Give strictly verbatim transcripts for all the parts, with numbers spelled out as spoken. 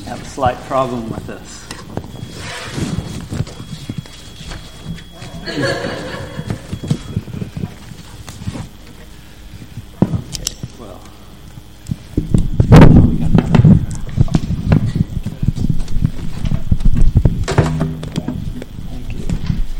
have a slight problem with this. Well, we got that. Thank you.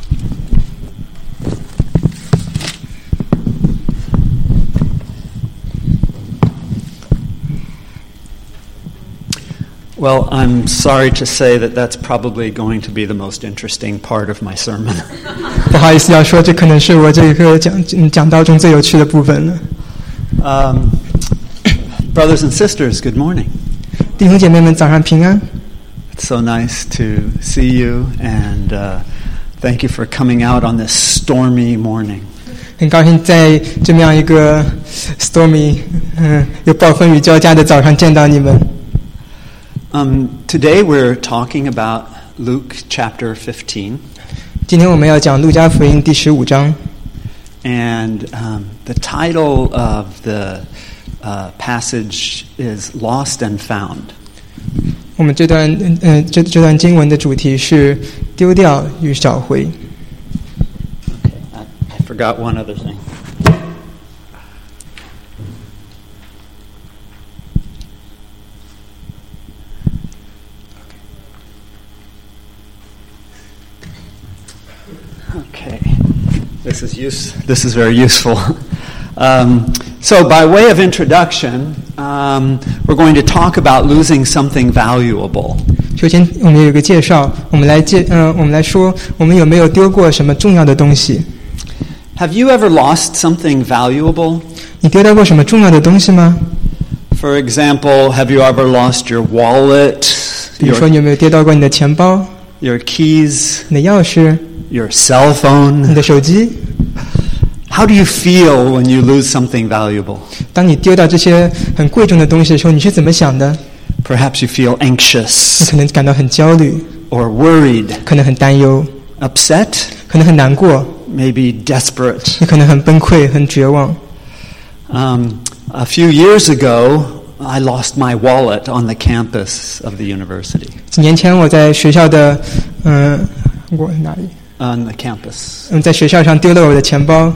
Well, I'm sorry to say that that's probably going to be the most interesting part of my sermon. 不好意思要说，这可能是我这个讲讲道中最有趣的部分了。 Um, brothers and sisters, good morning. 弟兄姐妹们，早上平安。 It's so nice to see you, and uh, thank you for coming out on this stormy morning. 很高兴在这么样一个 stormy， 嗯，有暴风雨交加的早上见到你们。 Um, today we're talking about Luke chapter fifteen. 今天我们要讲路加福音第十五章。 And um, the title of the uh, passage is Lost and Found. 我们这段呃这这段经文的主题是丢掉与找回。 Okay, I, I forgot one other thing. Okay, this is use. This is very useful. Um, so, by way of introduction, um, we're going to talk about losing something valuable. 首先，我们有一个介绍，我们来介呃，我们来说，我们有没有丢过什么重要的东西？ Have you ever lost something valuable? 你丢掉过什么重要的东西吗？ For example, have you ever lost your wallet, 比如说， your, 你有没有丢掉过你的钱包、 your keys, 你的钥匙、 your cell 你 phone? 的手机？ How do you feel when you lose something valuable? 当你丢掉这些很贵重的东西的时候，你是怎么想的？ Perhaps you feel 你 anxious 可能感到很焦虑， or worried, 可能很担忧， upset, 可能很难过， maybe desperate. 你可能很崩溃、很绝望。 Um, a few years ago, I lost my wallet on the campus of the university. 几年前，我在学校的，嗯、我哪里？ On the campus. 嗯，在学校上丢了我的钱包。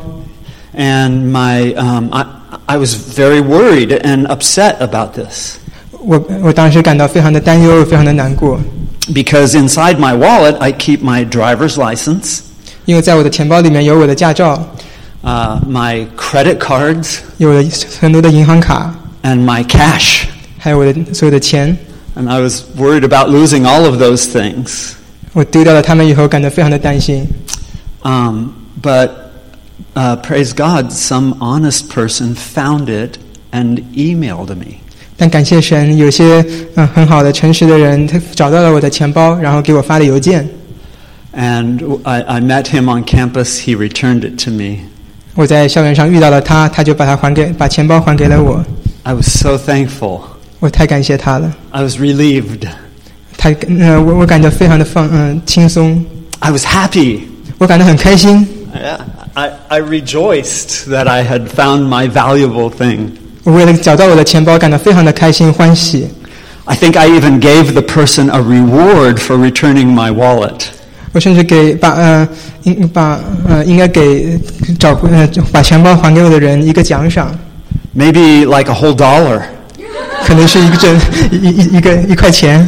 And my, um, I, I was very worried and upset about this. 我我当时感到非常的担忧，非常的难过， Because inside my wallet, I keep my driver's license, 因为在我的钱包里面有我的驾照， uh, my credit cards, 有我的很多的银行卡， and my cash. 还有我的所有的钱。 And I was worried about losing all of those things. 我丢掉了它们以后，感到非常的担心。 Um, but uh, praise God, some honest person found it and emailed me. 但感谢神，有些嗯很好的诚实的人，他找到了我的钱包，然后给我发了邮件。 And I, I met him on campus. He returned it to me. 我在校园上遇到了他，他就把它还给，把钱包还给了我。 I was so thankful. 我太感谢他了， I was relieved. 他呃我我感到非常的放嗯轻松， I was happy. 我感到很开心。 I, I, I rejoiced that I had found my valuable thing. 我为了找到我的钱包，感到非常的开心欢喜。 I think I even gave the person a reward for returning my wallet. 我甚至给把呃应把呃应该给找回呃把钱包还给我的人一个奖赏， Maybe like a whole dollar. 可能是一个挣一一一个一块钱。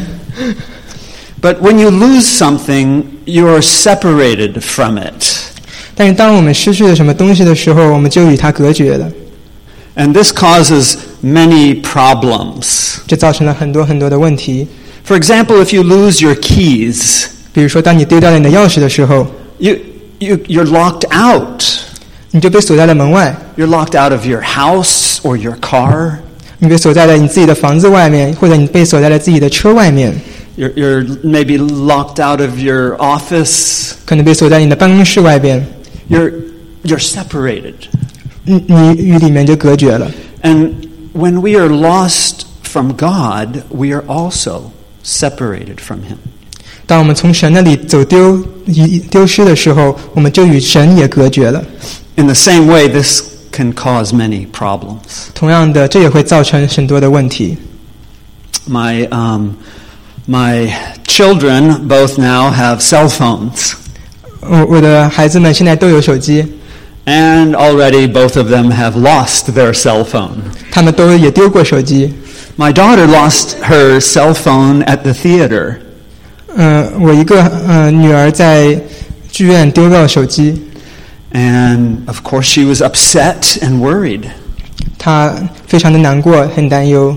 But when you lose something, you are separated from it. 但是当我们失去了什么东西的时候，我们就与它隔绝了， And this causes many problems. 这造成了很多很多的问题。 For example, if you lose your keys, 比如说，当你丢掉了你的钥匙的时候， you, you, you're locked out. 你就被锁在了门外， You're locked out of your house or your car. 你被锁在了你自己的房子外面，或者你被锁在了自己的车外面， You're, you're maybe locked out of your office. 可能被锁在你的办公室外边， You're, you're separated. 你你与里面就隔绝了。 And when we are lost from God, we are also separated from Him. 当我们从神那里走丢丢失的时候，我们就与神也隔绝了。 In the same way, this can cause many problems. 同样的，这也会造成很多的问题。 My um, My children both now have cell phones. 我我的孩子们现在都有手机， And already both of them have lost their cell phone. 他们都也丢过手机。 My daughter lost her cell phone at the theater. 嗯、呃，我一个呃女儿在剧院丢了手机， And of course she was upset and worried. 她非常的难过，很担忧。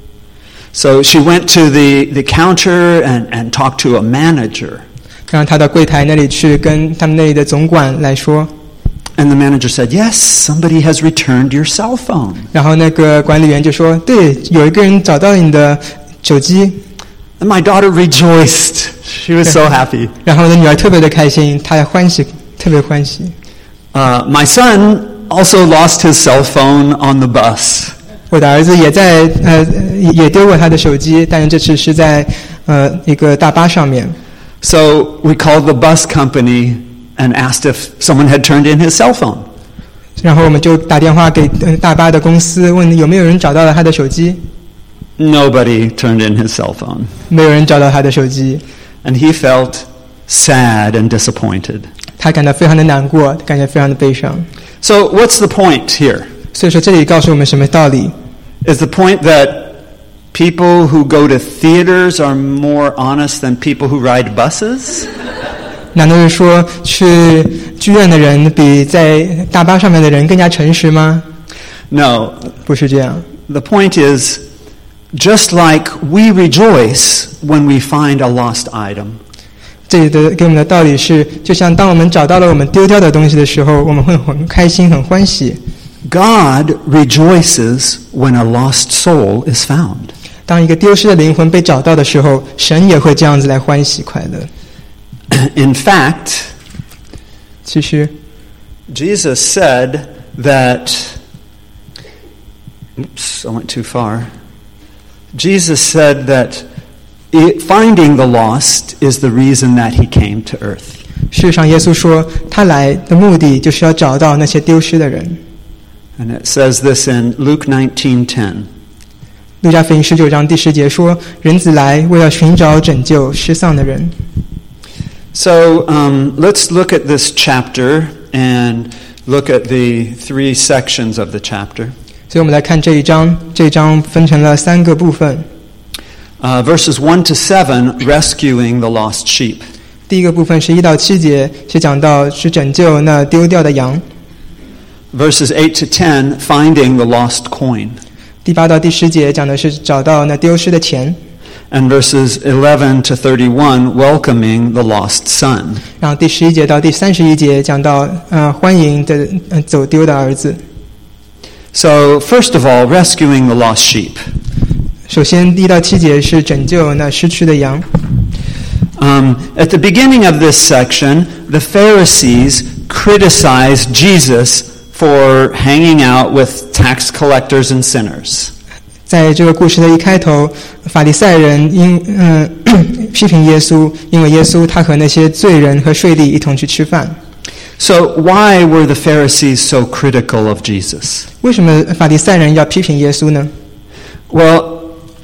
So she went to the, the counter and, and talked to a manager. 然后她到柜台那里去跟他们那里的总管来说， And the manager said, yes, somebody has returned your cell phone. 然后那个管理员就说，对，有一个人找到了你的手机。 And my daughter rejoiced. She was so happy. 然后我的女儿特别的开心，她欢喜，特别欢喜。 Uh, my son also lost his cell phone on the bus. 我的儿子也在呃也丢过他的手机，但是这次是在呃一个大巴上面。 So we called the bus company and asked if someone had turned in his cell phone. 然后我们就打电话给呃大巴的公司，问有没有人找到了他的手机。 Nobody turned in his cell phone. 没有人找到他的手机， And he felt sad and disappointed. 他感到非常的难过，感觉非常的悲伤。 So what's the point here? 所以说，这里告诉我们什么道理？ Is the point that people who go to theaters are more honest than people who ride buses? 难道是说去剧院的人比在大巴上面的人更加诚实吗？ No. 不是这样。 The point is, just like we rejoice when we find a lost item, 这里的给我们的道理是，就像当我们找到了我们丢掉的东西的时候，我们会很开心、很欢喜。 God rejoices when a lost soul is found. 当一个丢失的灵魂被找到的时候，神也会这样子来欢喜快乐。 In fact, 其实 Jesus said that, oops, I went too far. Jesus said that it, finding the lost is the reason that he came to earth. 事实上，耶稣说，他来的目的就是要找到那些丢失的人。 And it says this in Luke nineteen ten. 路加福音十九章第十节说：“人子来，为要寻找拯救失丧的人。” So um, let's look at this chapter and look at the three sections of the chapter. 所以我们来看这一章，这一章分成了三个部分。 Uh, verses one to seven, rescuing the lost sheep. 第一个部分是一到七节，是讲到是拯救那丢掉的羊。 Verses eight to ten, finding the lost coin. 第八到第十节讲的是找到那丢失的钱。 And verses eleven to thirty-one, welcoming the lost son. 然后第十一节到第三十一节讲到呃欢迎的呃走丢的儿子。 So first of all, rescuing the lost sheep. 首先一到七节是拯救那失去的羊。 Um, at the beginning of this section, the Pharisees criticized Jesus for hanging out with tax collectors and sinners. 在这个故事的一开头，法利赛人因嗯、呃、批评耶稣，因为耶稣他和那些罪人和税吏一同去吃饭。 So why were the Pharisees so critical of Jesus? 为什么法利赛人要批评耶稣呢？ Well,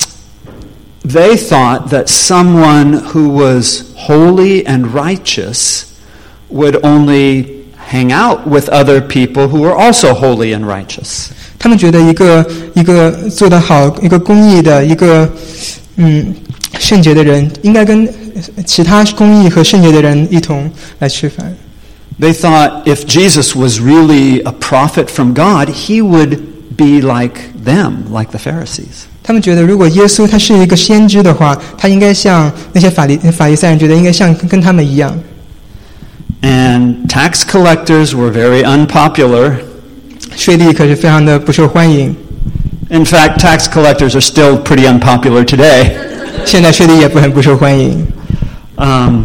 they thought that someone who was holy and righteous would only hang out with other people who were also holy and righteous. 他们觉得一个一个做得好、一个公义的、一个嗯圣洁的人，应该跟其他公义和圣洁的人一同来吃饭。 They thought if Jesus was really a prophet from God, he would be like them, like the Pharisees. 他们觉得，如果耶稣他是一个先知的话，他应该像那些法利法利赛人觉得应该像跟他们一样。 And tax collectors were very unpopular. 税吏可是非常的不受欢迎。 In fact, tax collectors are still pretty unpopular today. 现在税吏也不很不受欢迎。 Um,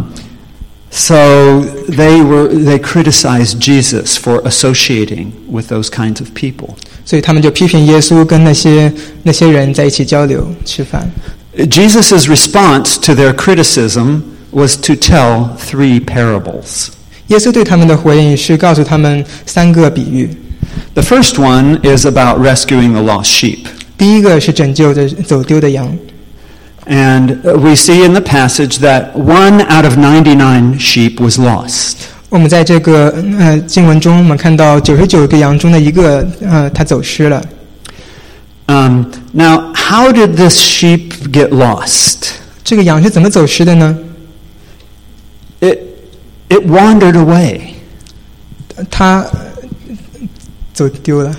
so they were they criticized Jesus for associating with those kinds of people. 所以他们就批评耶稣跟那些那些人在一起交流吃饭。 Jesus' response to their criticism was to tell three parables. 耶稣对他们的回应是告诉他们三个比喻。 The first one is about rescuing the lost sheep. 第一个是拯救的走丢的羊。 And we see in the passage that one out of ninety-nine sheep was lost. 我们在这个呃经文中，我们看到九十九个羊中的一个呃，它走失了。 Um, now, how did this sheep get lost? 这个羊是怎么走失的呢？ It it wandered away. 它走丢了。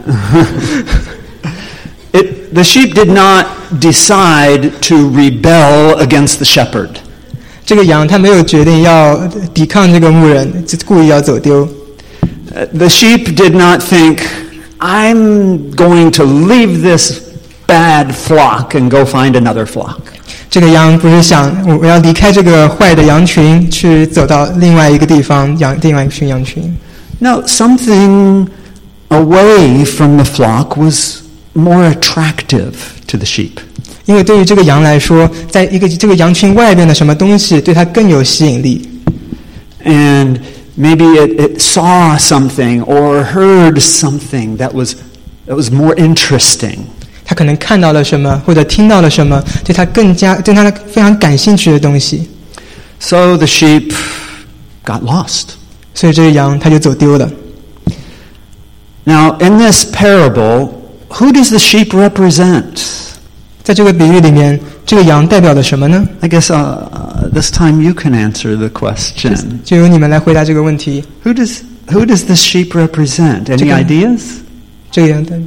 It, the sheep did not decide to rebel against the shepherd. 这个羊它没有决定要抵抗这个牧人，就故意要走丢。 Uh, the sheep did not think, I'm going to leave this bad flock and go find another flock. 这个羊不是想我要离开这个坏的羊群，去走到另外一个地方养另外一群羊群。 No, something away from the flock was more attractive to the sheep. 因为对于这个羊来说，在一个这个羊群外边的什么东西对它更有吸引力。 And maybe it, it saw something or heard something that was that was more interesting. 他可能看到了什么，或者听到了什么，对他更加对他非常感兴趣的东西。 So the sheep got lost. 所以这个羊它就走丢了。 Now, in this parable, who does the sheep represent? 在这个比喻里面，这个羊代表了什么呢？ I guess uh, this time you can answer the question. 就由你们来回答这个问题。 Who does who does this sheep represent? Any 这个- ideas? 这个羊代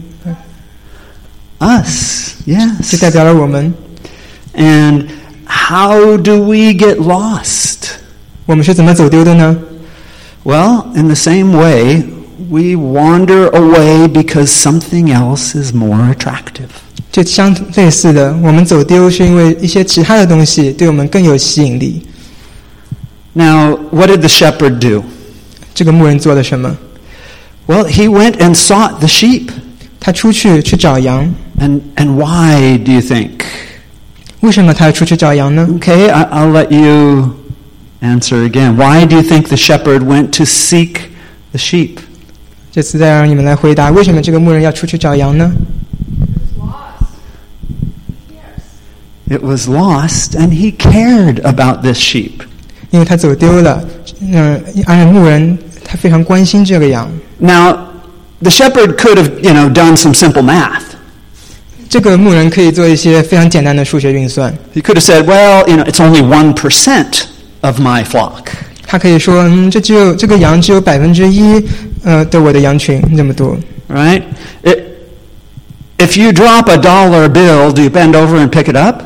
Us, 就 yes. 代表了我们。 And how do we get lost? 我们是怎么走丢的呢？ Well, in the same way, we wander away because something else is more attractive. 就相类似的，我们走丢是因为一些其他的东西对我们更有吸引力。 Now, what did the shepherd do? 这个牧人做了什么？ Well, he went and sought the sheep. 他出去去找羊。 And and why do you think? 为什么他要出去找羊呢？ Okay, I, I'll let you answer again. Why do you think the shepherd went to seek the sheep? 这次再让你们来回答，为什么这个牧人要出去找羊呢？ It was lost, and he cared about this sheep. 因为他走丢了，嗯，而且牧人他非常关心这个羊。 Now, the shepherd could have, you know, done some simple math. 这个牧人可以做一些非常简单的数学运算。 He could have said, well, you know, it's only one percent of my flock. 他可以说，嗯，这只有这个羊只有百分之一，呃，的我的羊群这么多。 Right? It, if you drop a dollar bill, do you bend over and pick it up?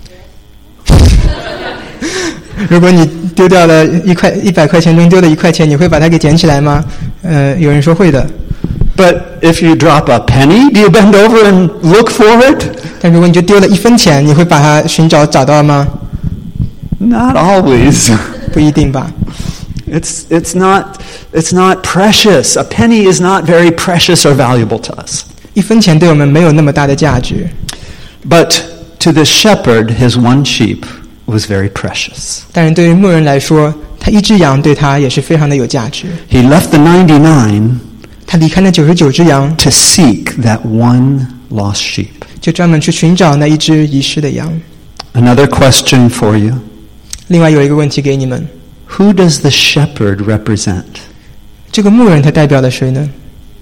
如果你丢掉了一块一百块钱中丢了一块钱，你会把它给捡起来吗？呃，有人说会的。 But if you drop a penny, do you bend over and look for it? 但如果你就丢了一分钱，你会把它寻找找到吗？ Not always. 不一定吧。 It's it's not it's not precious. A penny is not very precious or valuable to us. 一分钱对我们没有那么大的价值， But to the shepherd, his one sheep was very precious. 但是对于牧人来说，他一只羊对他也是非常的有价值。 He left the ninety-nine 他离开那九十九只羊， to seek that one lost sheep. 就专门去寻找那一只遗失的羊。 Another question for you. 另外有一个问题给你们， Who does the shepherd represent? 这个牧人他代表了谁呢？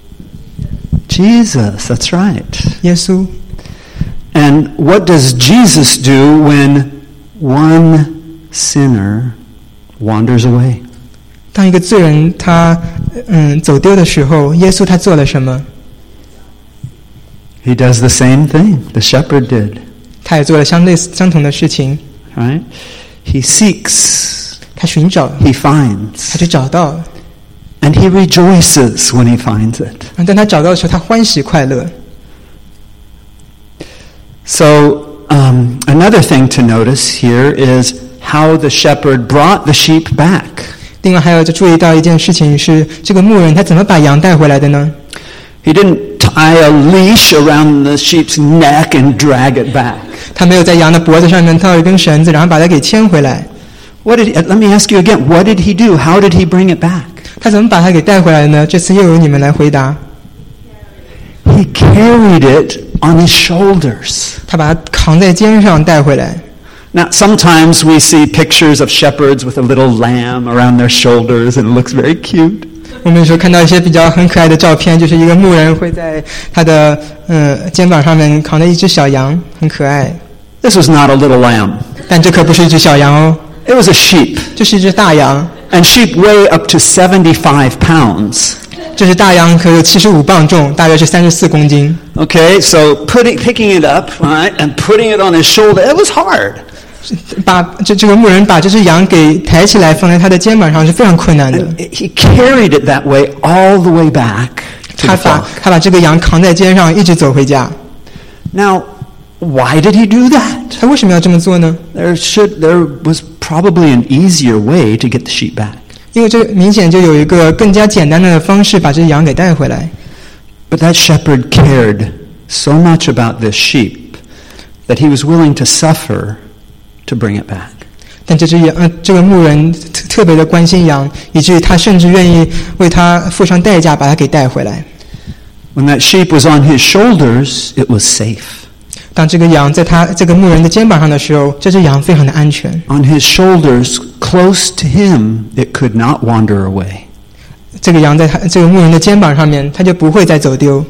Jesus, that's right. 耶稣。 And what does Jesus do when one sinner wanders away? 当一个罪人他嗯走丢的时候，耶稣他做了什么？ He does the same thing the shepherd did, 他也做了相类似相同的事情。 right? He seeks, 他寻找， he 他 finds, 就找到了。 and he rejoices when he finds it. 当他找到的时候，他欢喜快乐。 So, um, another thing to notice here is how the shepherd brought the sheep back. 另外还有就注意到一件事情是，这个牧人他怎么把羊带回来的呢？ He didn't tie a leash around the sheep's neck and drag it back. 他没有在羊的脖子上面套一根绳子，然后把它给牵回来。 What did he, let me ask you again, what did he do? How did he bring it back? 他怎么把它给带回来呢？这次又由你们来回答。 He carried it on his shoulders. 他把它扛在肩上带回来。 Now, sometimes we see pictures of shepherds with a little lamb around their shoulders, and it looks very cute. 我们有时候看到一些比较很可爱的照片，就是一个牧人会在他的呃肩膀上面扛着一只小羊，很可爱。 This was not a little lamb. 但这可不是一只小羊哦， It was a sheep. 这是一只大羊。 And sheep weigh up to seventy-five pounds. 这只大羊可有七十五磅重，大约是三十四公斤。 Okay, so putting, picking it up, right, and putting it on his shoulder, it was hard. 把这这个牧人把这只羊给抬起来放在他的肩膀上是非常困难的。 And he carried it that way all the way back to 他 the 把 flock. 他把这个羊扛在肩上，一直走回家。 Now, why did he do that? 他为什么要这么做呢？ There should there was probably an easier way to get the sheep back. 因为这明显就有一个更加简单的方式把这羊给带回来。 But that shepherd cared so much about this sheep that he was willing to suffer to bring it back. 但这只羊，呃，这个牧人特特别的关心羊，以至于他甚至愿意为他付上代价把它给带回来。 When that sheep was on his shoulders, it was safe. 当这个羊在他这个牧人的肩膀上的时候，这只羊非常的安全。 On his shoulders, close to him, it could not wander away. 这个羊在他这个牧人的肩膀上面，他就不会再走丢。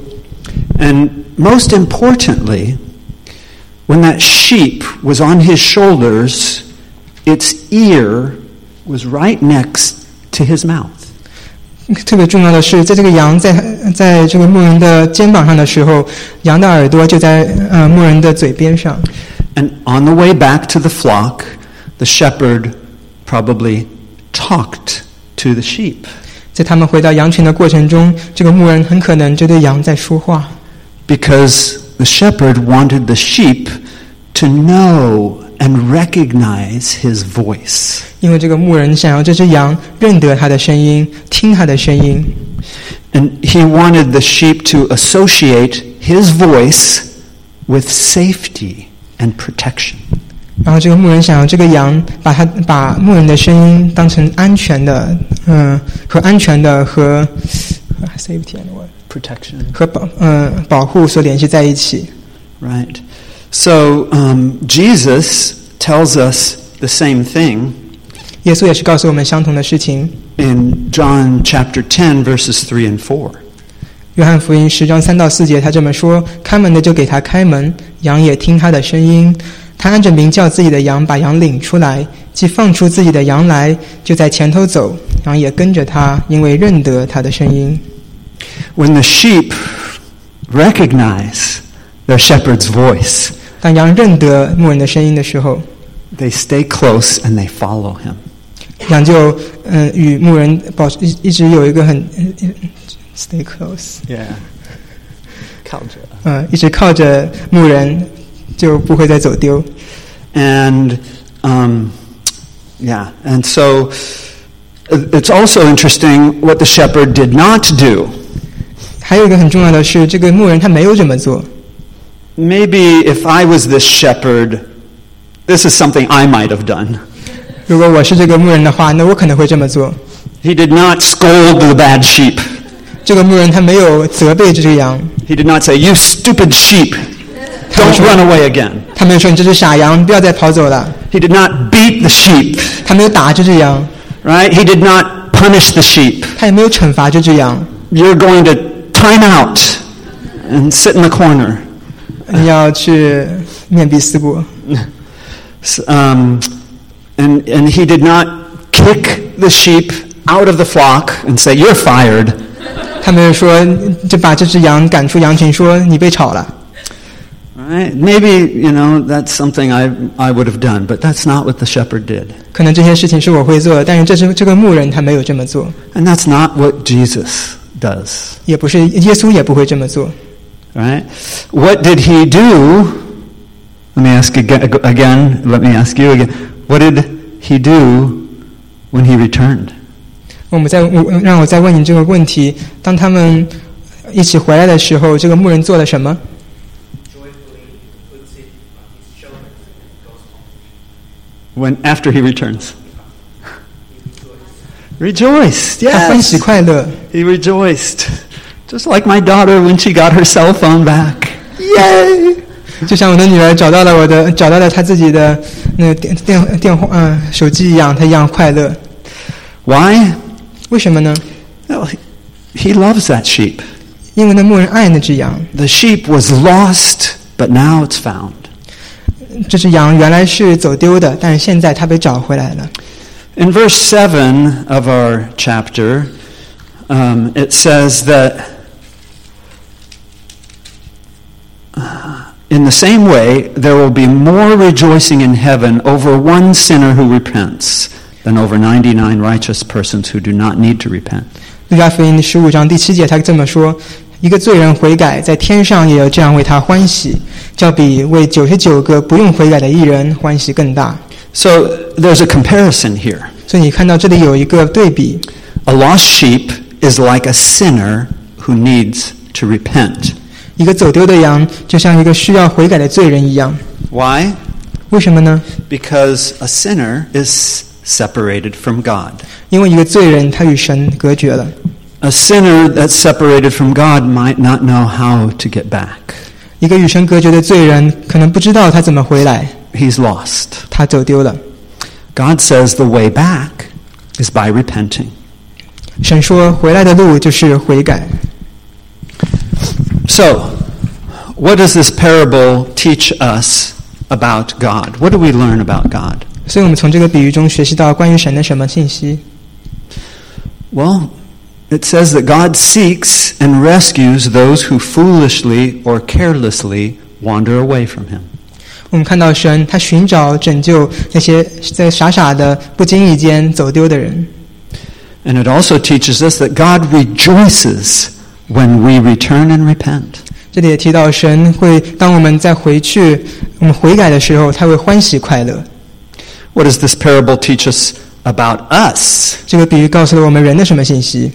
And most importantly, when that sheep was on his shoulders, its ear was right next to his mouth. 特别重要的是，在这个羊在在这个牧人的肩膀上的时候，羊的耳朵就在呃牧人的嘴边上。 And on the way back to the flock, the shepherd probably talked to the sheep. 在他们回到羊群的过程中，这个牧人很可能就对羊在说话。 Because the shepherd wanted the sheep to know and recognize his voice. 因为这个牧人想要这只羊认得他的声音，听他的声音。 And he wanted the sheep to associate his voice with safety and protection. 然后这个牧人想要这个羊把他把牧人的声音当成安全的，嗯、呃，和安全的和 safety and what Protection. 和保嗯、呃、保护所联系在一起。 Right. So um, Jesus tells us the same thing 耶稣也是告诉我们相同的事情。 in John chapter ten, verses three and four. 约翰福音十章三到四节，他这么说：看门的就给他开门，羊也听他的声音。他按着名叫自己的羊，把羊领出来，既放出自己的羊来，就在前头走，羊也跟着他，因为认得他的声音。 When the sheep recognize their shepherd's voice, 当羊认得牧人的声音的时候， they stay close and they follow him. 羊就嗯、呃、与牧人保持一一直有一个很、呃、stay close， Yeah. 靠着。 嗯、呃，一直靠着牧人，就不会再走丢。 And um, yeah, and so it's also interesting what the shepherd did not do. 还有一个很重要的是，这个牧人他没有这么做。 Maybe if I was this shepherd, this is something I might have done. 如果我是这个牧人的话，那我可能会这么做。 He did not scold the bad sheep. 这个牧人他没有责备这只羊， He did not say, "You stupid sheep, don't run away again." 他没有说你这只傻羊，不要再跑走了。 He did not beat the sheep, 他没有打这只羊， right? He did not punish the sheep. 他也没有惩罚这只羊。 You're going to time out and sit in the corner. 你要去面壁思过。 Um, and, and he did not kick the sheep out of the flock and say, "You're fired." 他没有说就把这只羊赶出羊群，说你被炒了。 Right? Maybe, you know, that's something I, I would have done, but that's not what the shepherd did. 可能这些事情是我会做的，但是这是这个牧人他没有这么做， And that's not what Jesus does. 也不是耶稣也不会这么做。 Right? What did he do? Let me ask again, again, let me ask you again. What did he do when he returned? 我们再让我再问你这个问题：当他们一起回来的时候，这个牧人做了什么？ When after he returns? Rejoiced. 他欢喜 Yes. 快乐， He rejoiced. Just like my daughter when she got her cell phone back. Yay! 就像我的女儿找到了我的找到了她自己的那个电电电话嗯、呃、手机一样，她一样快乐。 Why? 为什么呢？ Well, he loves that sheep. 因为那牧人爱那只羊。 The sheep was lost, but now it's found. 这只羊原来是走丢的，但是现在它被找回来了。 In verse seven of our chapter, um, it says that uh, in the same way, there will be more rejoicing in heaven over one sinner who repents than over ninety-nine righteous persons who do not need to repent. 路加福音十五章第七节，他这么说：一个罪人悔改，在天上也要这样为他欢喜，较比为九十九个不用悔改的义人欢喜更大。 So there's a comparison here. 所以你看到这里有一个对比。 A lost sheep is like a sinner who needs to repent. 一个走丢的羊，就像一个需要悔改的罪人一样。 Why? 为什么呢？ Because a sinner is separated from God. 因为一个罪人他与神隔绝了。 A sinner that's separated from God might not know how to get back. 一个与神隔绝的罪人可能不知道他怎么回来。 He's lost. 他走丢了。 God says the way back is by repenting. 神说回来的路就是悔改。 So, what does this parable teach us about God? What do we learn about God? 所以我们从这个比喻中学习到关于神的什么信息？ Well, it says that God seeks and rescues those who foolishly or carelessly wander away from him. 我们看到神他寻找拯救那些在傻傻的不经意间走丢的人。 And it also teaches us that God rejoices when we return and repent. 这里也提到神会当我们再回去我们悔改的时候，他会欢喜快乐。 What does this parable teach us about us? 这个比喻告诉了我们人的什么信息？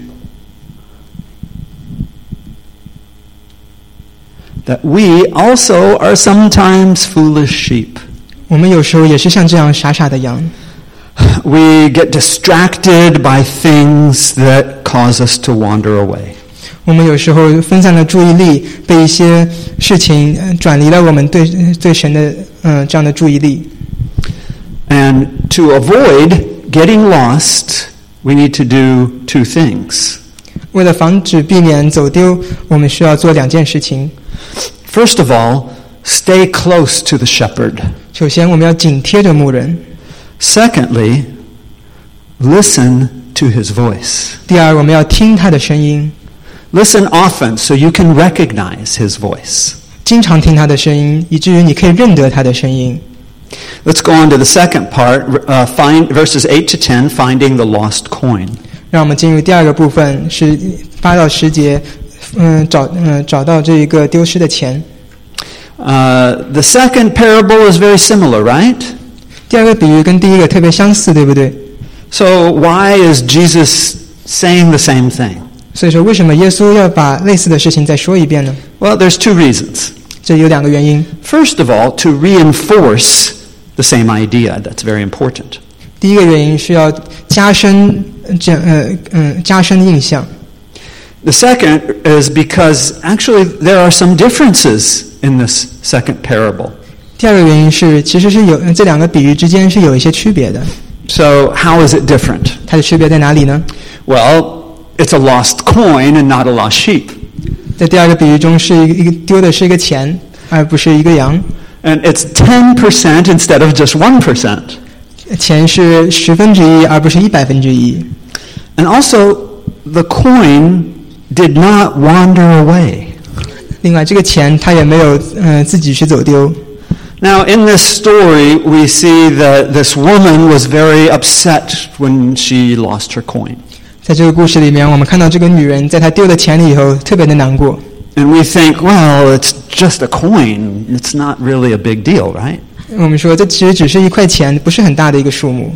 That we also are sometimes foolish sheep. 我们有时候也是像这样傻傻的羊。 We get distracted by things that cause us to wander away. 我们有时候分散了注意力，被一些事情转离了我们对对神的嗯、呃、这样的注意力。 And to avoid getting lost, we need to do two things. 为了防止避免走丢，我们需要做两件事情。 First of all, stay close to the shepherd. 首先，我们要紧贴着牧人。 Secondly, listen to his voice. 第二，我们要听他的声音。 Listen often so you can recognize his voice. 经常听他的声音，以至于你可以认得他的声音。 Let's go on to the second part, uh, find, verses eight to ten, finding the lost coin. 让我们进入第二个部分，是八到十节，嗯，找嗯找到这一个丢失的钱。 Uh, the second parable is very similar, right? 第二个比喻跟第一个特别相似，对不对？ So why is Jesus saying the same thing? 所以说，为什么耶稣要把类似的事情再说一遍呢？ Well, there's two reasons. 这有两个原因。 First of all, to reinforce the same idea. That's very important. 第一个原因是要加深这呃嗯加深印象。 The second is because actually there are some differences in this second parable. 第二个原因是，其实是有这两个比喻之间是有一些区别的。 So how is it different? 它的区别在哪里呢？ Well, it's a lost coin and not a lost sheep. 在第二个比喻中，是一个丢的是一个钱，而不是一个羊。 And it's ten percent instead of just one percent. 钱是十分之一，而不是一百分之一。 And also, the coin did not wander away. 另外，这个钱它也没有呃自己去走丢。 Now, in this story, we see that this woman was very upset when she lost her coin. 在这个故事里面，我们看到这个女人在她丢了钱了以后，特别的难过。 And we think, well, it's just a coin. It's not really a big deal, right? 我们说，这其实只是一块钱，不是很大的一个数目。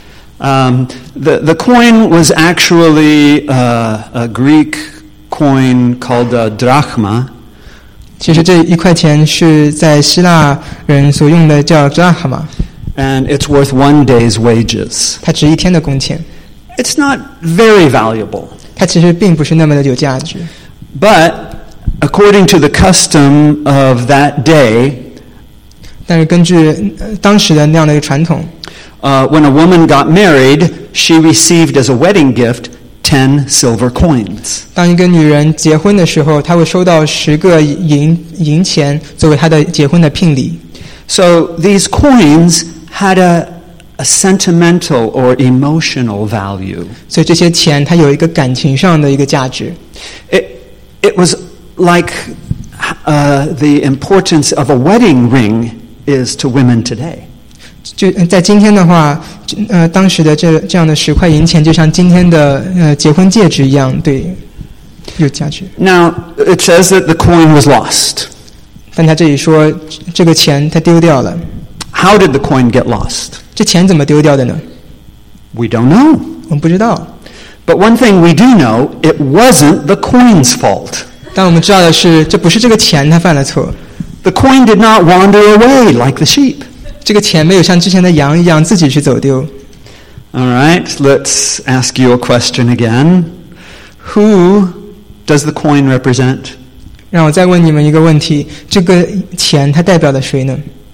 Um, the, the coin was actually uh, a Greek coin called a drachma. 其实这一块钱是在希腊人所用的，叫 drachma， And it's worth one day's wages. 它值一天的工钱。 It's not very valuable. 它其实并不是那么的有价值。 But according to the custom of that day, 但是根据、呃、当时的那样的一个传统， uh, when a woman got married, she received as a wedding gift ten silver coins. 当一个女人结婚的时候，她会收到十个银银钱作为她的结婚的聘礼。 So these coins had a, a sentimental or emotional value. 所以这些钱它有一个感情上的一个价值。 It, it was like uh, the importance of a wedding ring is to women today. 就在今天的话，呃，当时的这这样的十块银钱，就像今天的呃结婚戒指一样，对，有价值。 Now, it says that the coin was lost. 但他这里说，这个钱他丢掉了。 How did the coin get lost? 这钱怎么丢掉的呢？ We don't know. 我们不知道。 But one thing we do know, it wasn't the coin's fault. 但我们知道的是，这不是这个钱他犯了错。 The coin did not wander away like the sheep. 这个钱没有像之前的羊一样自己去走丢。 All right, let's ask you a question again. Who does the coin represent? 让我再问你们一个问题：这个钱它代表了谁呢？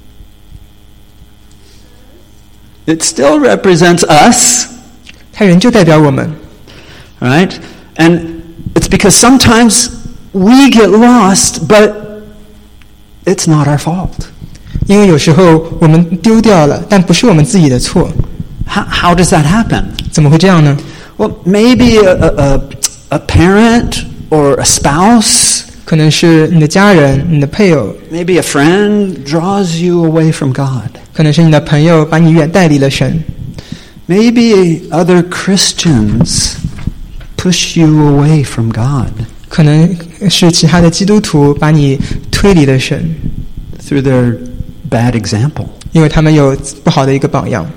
It still represents us. 它仍旧代表我们。 Right? And it's because sometimes we get lost, but it's not our fault. 因为有时候我们丢掉了，但不是我们自己的错。 How, how does that happen? 怎么会这样呢？ Well, maybe a, a, a parent or a spouse, 可能是你的家人、你的配偶， maybe a friend draws you away from God. 可能是你的朋友把你远带离了神， Maybe other Christians push you away from God 可能是其他的基督徒把你推离了神， through their bad example. 因为他们有不好的一个榜样。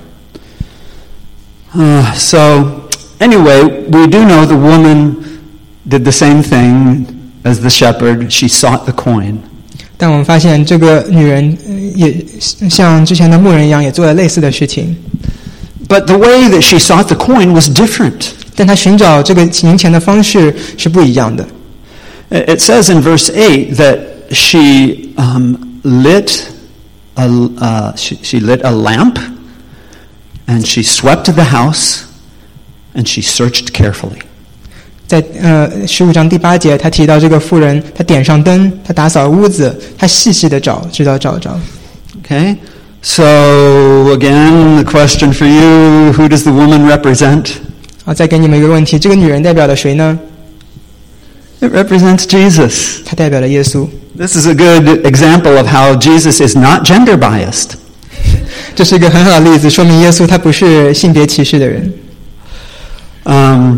Uh, so, anyway, we do know the woman did the same thing as the shepherd. She sought the coin. 但我们发现这个女人呃也像之前的牧人一样，也做了类似的事情。 But the way that she sought the coin was different. 但她寻找这个银钱的方式是不一样的。 It says in verse eight that she um, lit a, uh, she, she lit a lamp, and she swept the house, and she searched carefully. 在呃十五章第八节，他提到这个妇人，她点上灯，她打扫屋子，她细细的找，直到找着。 Okay? So, again, the question for you, who does the woman represent? 好，再给你们一个问题：这个女人代表了谁呢？ It represents Jesus. 她代表了耶稣。 This is a good example of how Jesus is not gender biased. 这是一个很好的例子，说明耶稣他不是性别歧视的人。 Um,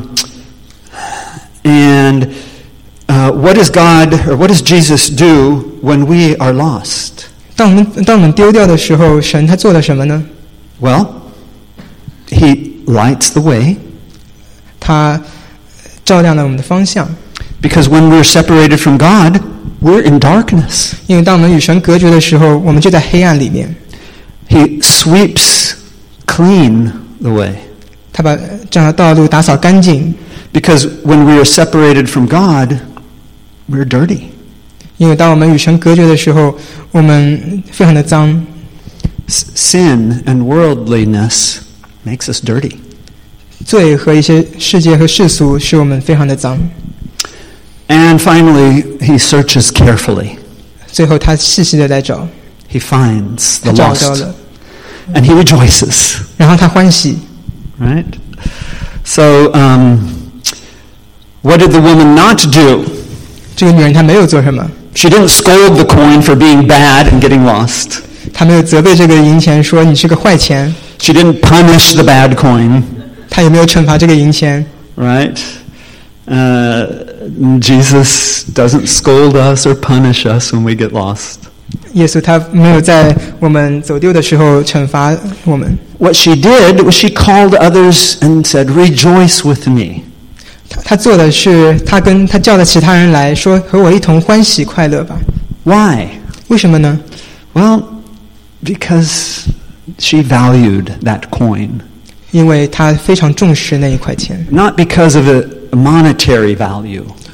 and uh, what does God, or what does Jesus do when we are lost? 当我们当我们丢掉的时候，神他做了什么呢？ Well, He lights the way. 他照亮了我们的方向。 Because when we're separated from God, we're in darkness. 因为当我们与神隔绝的时候，我们就在黑暗里面。 He sweeps clean the way. 他把这样的道路打扫干净。 Because when we are separated from God, we're dirty. 因为当我们与神隔绝的时候，我们非常的脏。 Sin and worldliness makes us dirty. 罪和一些世界和世俗使我们非常的脏。 And finally, he searches carefully. 最后他细细的在找， He finds 他 the 找到 lost. 了， And he rejoices. 然后他欢喜。 Right? So, um, what did the woman not do? 这个女人她没有做什么， She didn't scold the coin for being bad and getting lost. 她没有责备这个银钱说你是个坏钱， She didn't punish the bad coin. 她也没有惩罚这个银钱。 Right? Uh, Jesus doesn't scold us or punish us when we get lost. 耶稣他没有在我们走丢的时候惩罚我们。 What she did was she called others and said, "Rejoice with me." 他他做的是，他跟他叫了其他人来说，和我一同欢喜快乐吧。 Why? 为什么呢？ Well, because she valued that coin. 因为他非常重视那一块钱， Not because of a monetary value.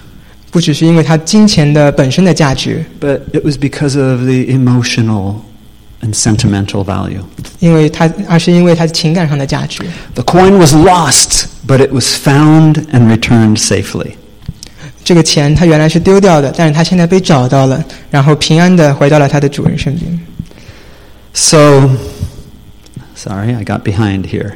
不只是因为它金钱的本身的价值， but it was because of the emotional and sentimental value. 因为它，而是因为它情感上的价值。 The coin was lost, but it was found and returned safely. 这个钱它原来是丢掉的，但是它现在被找到了，然后平安的回到了它的主人身边。 So, sorry, I got behind here.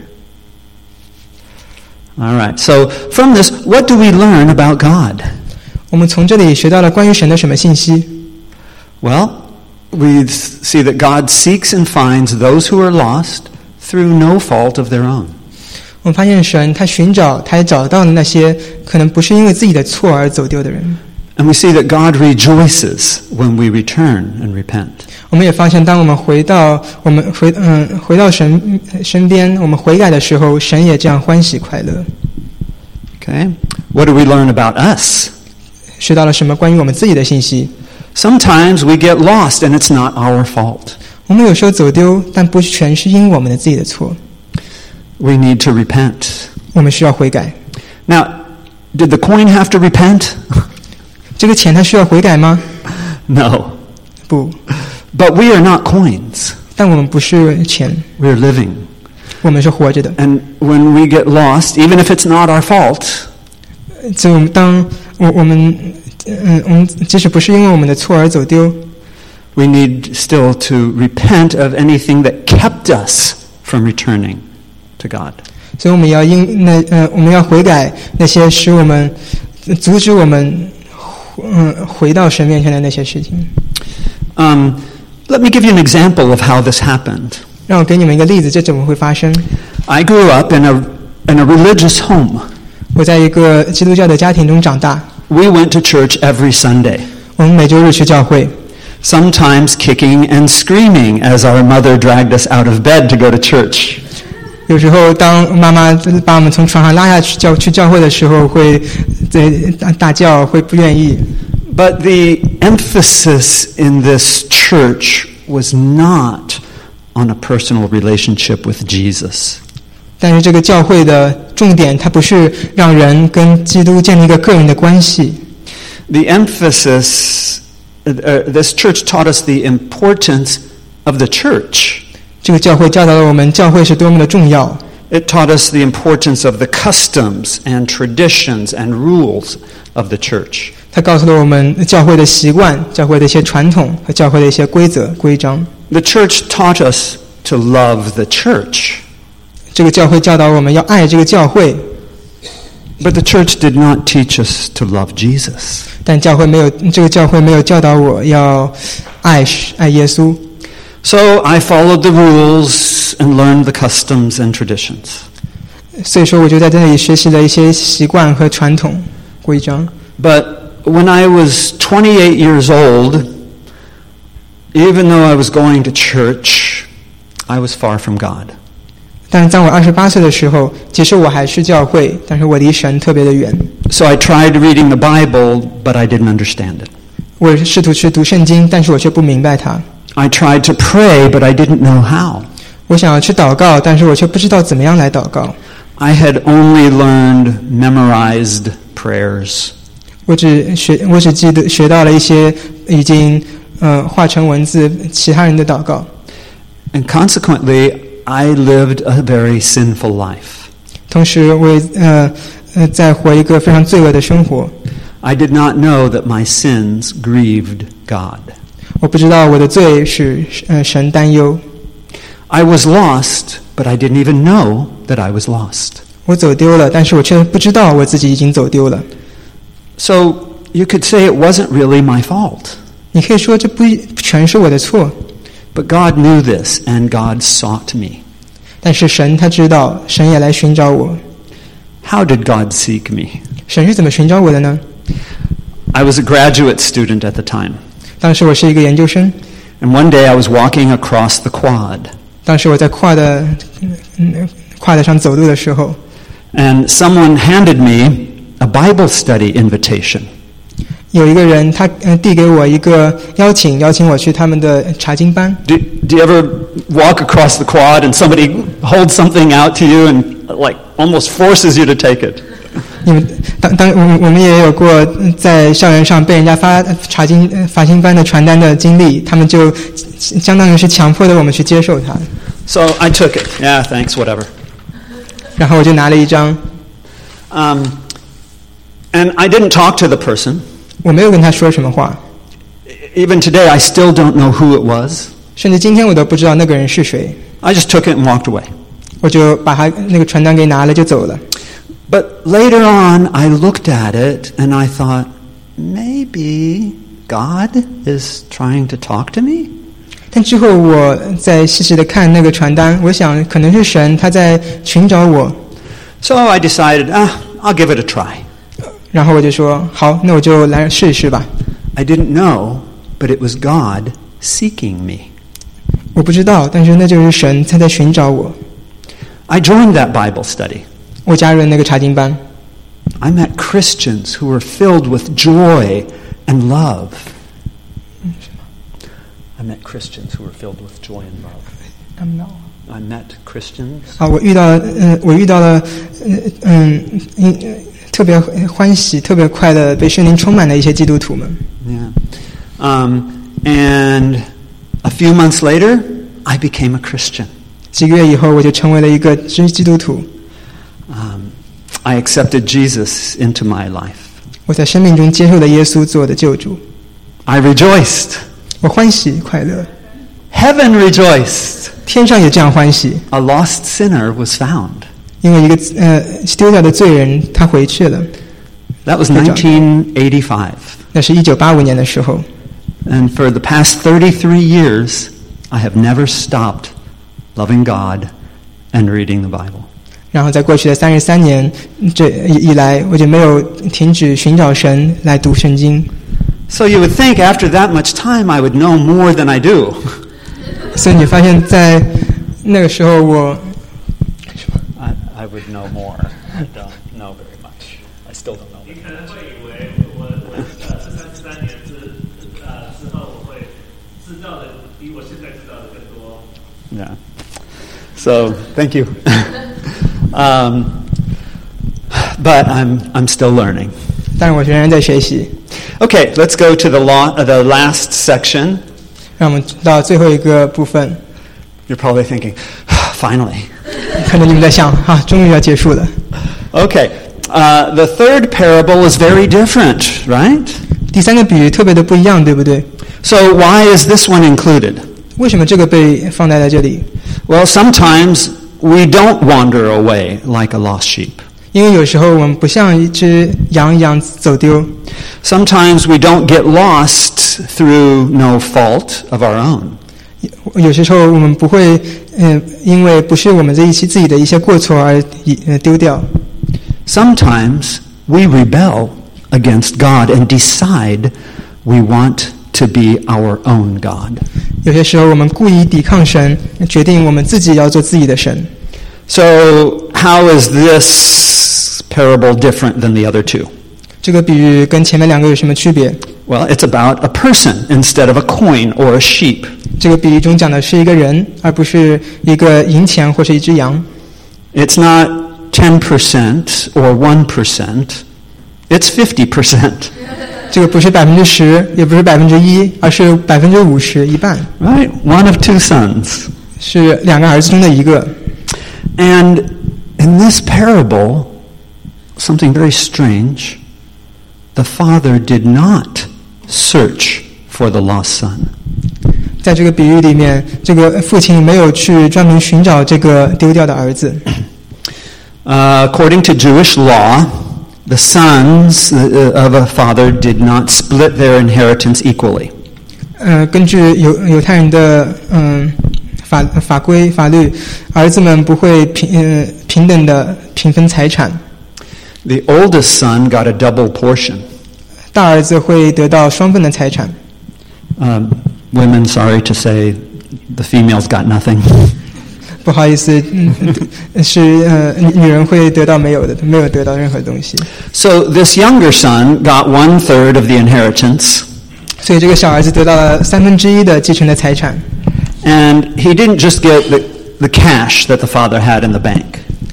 All right, so from this, what do we learn about God? 我们从这里学到了关于神的什么信息？ Well, we see that God seeks and finds those who are lost through no fault of their own. 我们发现神他寻找，他也找到了那些可能不是因为自己的错而走丢的人。 And we see that God rejoices when we return and repent. 我们也发现，当我们回到我们回嗯回到神身边，我们悔改的时候，神也这样欢喜快乐。 Okay? What do we learn about us? 学到了什么关于我们自己的信息？ Sometimes we get lost and it's not our fault. 我们有时候走丢，但不全是因我们的自己的错。 We need to repent. 我们需要悔改。 Now, did the coin have to repent? 这个钱它需要悔改吗？ No. 不， But we are not coins. 但我们不是钱， We are living. 我们是活着的。 And when we get lost, even if it's not our fault, 就当我我们嗯我们即使不是因为我们的错而走丢， we need still to repent of anything that kept us from returning to God. 所以我们要因那呃我们要悔改那些使我们阻止我们嗯回到神面前的那些事情。 Um, let me give you an example of how this happened. 让我给你们一个例子，这怎么会发生？ I grew up in a in a religious home. 我在一个基督教的家庭中长大， We went to church every Sunday, 我们每周日去教会， sometimes kicking and screaming as our mother dragged us out of bed to go to church. 有时候当妈妈把我们从床上拉下去教去教会的时候，会在大叫，会不愿意。 But the emphasis in this church was not on a personal relationship with Jesus. 但是这个教会的重点，它不是让人跟基督建立一个个人的关系。 The emphasis, uh, this church taught us the importance of the church. 这个教会教导了我们，教会是多么的重要。 It taught us the importance of the customs and traditions and rules of the church. 它告诉了我们教会的习惯、教会的一些传统和教会的一些规则规章。 The church taught us to love the church. 这个教会教导我们要爱这个教会， But the church did not teach us to love Jesus. 但教会没有这个教会没有教导我要爱爱耶稣。 So I followed the rules and learned the customs and traditions. 所以说，我就在这里学习了一些习惯和传统规章。 But when I was twenty-eight years old, even though I was going to church, I was far from God. 但是在我二十八岁的时候，其实我还是教会，但是我离神特别的远。 So I tried reading the Bible, but I didn't understand it. 我试图去读圣经，但是我却不明白它。 I tried to pray, but I didn't know how. 我想要去祷告，但是我却不知道怎么样来祷告。 I had only learned memorized prayers. 我只学，我只记得学到了一些已经呃化成文字其他人的祷告。 And consequently, I lived a very sinful life. 同时，我也呃呃在活一个非常罪恶的生活。 I did not know that my sins grieved God. 我不知道我的罪使呃神担忧。 I was lost, but I didn't even know that I was lost. 我走丢了，但是我却不知道我自己已经走丢了。 So you could say it wasn't really my fault. 你可以说这不全是我的错， But God knew this, and God sought me. 但是神他知道，神也来寻找我。 How did God seek me? 神是怎么寻找我的呢？ I was a graduate student at the time. 当时我是一个研究生， And one day I was walking across the quad. 当时我在跨的嗯跨的上走路的时候， And someone handed me a Bible study invitation. 有一个人他呃递给我一个邀请，邀请我去他们的查经班。 Do, do you ever walk across the quad and somebody holds something out to you and like almost forces you to take it? 你们当当我们我们也有过在校园上被人家发查经发经班的传单的经历，他们就相当于是强迫的我们去接受它。 So I took it. Yeah, thanks, whatever. 然后我就拿了一张。 Um, and I didn't talk to the person. 我没有跟他说什么话。 Even today, I still don't know who it was. 甚至今天我都不知道那个人是谁。 I just took it and walked away. 我就把他那个传单给拿了就走了。 But later on, I looked at it and I thought, maybe God is trying to talk to me? 但之后我再细细的看那个传单，我想可能是神他在寻找我。 So I decided, ah, I'll give it a try. 然后我就说，好，那我就来试一试吧。 I didn't know, but it was God seeking me. 我不知道，但是那就是神他在寻找我。 I joined that Bible study. 我加入了那个查经班。 I met Christians who were filled with joy and love. I met Christians who were filled with joy and love. I'm not. I met Christians. 啊，我遇到了，嗯，我遇到了，嗯嗯，特别欢喜、特别快乐、被圣灵充满的一些基督徒们。 Yeah. Um, and a few months later, I became a Christian. 几个月以后，我就成为了一个真基督徒。 Um, I accepted Jesus into my life. 我在生命中接受了耶稣做我的救主。 I rejoiced. 我欢喜快乐。 Heaven rejoiced. 天上也这样欢喜。 A lost sinner was found. 因为一个呃丢掉的罪人他回去了。 That was nineteen eighty-five. 那是一九八五年的时候。 And for the past thirty-three years, I have never stopped loving God and reading the Bible. 然后在过去的三十三年这以来，我就没有停止寻找神来读圣经。 So you would think after that much time I would know more than I do. 所以你发现在那个时候我 I, I would know more. I don't know very much. I still don't know. 你可能会以为我我呃这三十三年之呃之后我会知道的比我现在知道的更多。 Yeah. So thank you. um, but I'm I'm still learning. 但是我仍然在学习。 Okay, let's go to the law, uh, the last section. 让我们到最后一个部分。 You're probably thinking, finally. 可能你们在想，啊，终于要结束了。 Okay, uh, the third parable is very different, right? 第三个比喻特别的不一样，对不对？ So why is this one included? 为什么这个被放在了这里？ Well, sometimes we don't wander away like a lost sheep. 因为有时候我们不像一只羊一样走丢。 Sometimes we don't get lost through no fault of our own. 有些时候我们不会，嗯、呃，因为不是我们这一期自己的一些过错而呃丢掉。 Sometimes we rebel against God and decide we want to be our own God. 有些时候我们故意抵抗神，决定我们自己要做自己的神。 So how is this parable different than the other two? 这个比喻跟前面两个有什么区别？ Well, it's about a person instead of a coin or a sheep. 这个比喻中讲的是一个人，而不是一个银钱或是一只羊。 It's not ten percent or one percent. It's fifty percent. 这个不是百分之十，也不是百分之一，而是百分之五十，一半。 Right? One of two sons. 是两个儿子中的一个。 And in this parable, something very strange. The father did not search for the lost son. 在这个比喻里面，这个父亲没有去专门寻找这个丢掉的儿子。 Uh, according to Jewish law, the sons of a father did not split their inheritance equally. 呃，根据犹犹太人的嗯法法规法律，儿子们不会平呃平等的平分财产。 The oldest son got a double portion. 大儿子会得到双份的财产。 Um, women, sorry to say, the females got nothing. 不好意思，嗯，是呃，女人会得到没有的，没有得到任何东西。 So this younger son got one third of the inheritance. 所以这个小儿子得到了三分之一的继承的财产。 And he didn't just get the, the cash that the father had in the bank.